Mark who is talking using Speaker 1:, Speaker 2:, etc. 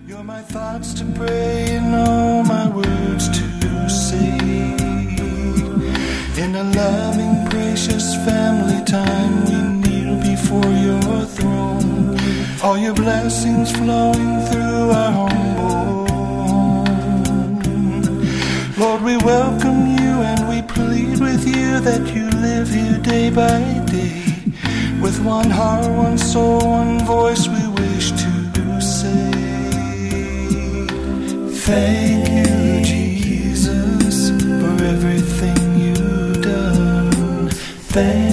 Speaker 1: You're my thoughts to pray and all my words to say. In a loving, precious family time, we kneel before your throne. All your blessings flowing through our humble home. Lord, we welcome you and we plead with you that you live here day by day. With one heart, one soul, one voice, we wish to say, thank you, Jesus, for everything you've done. Thank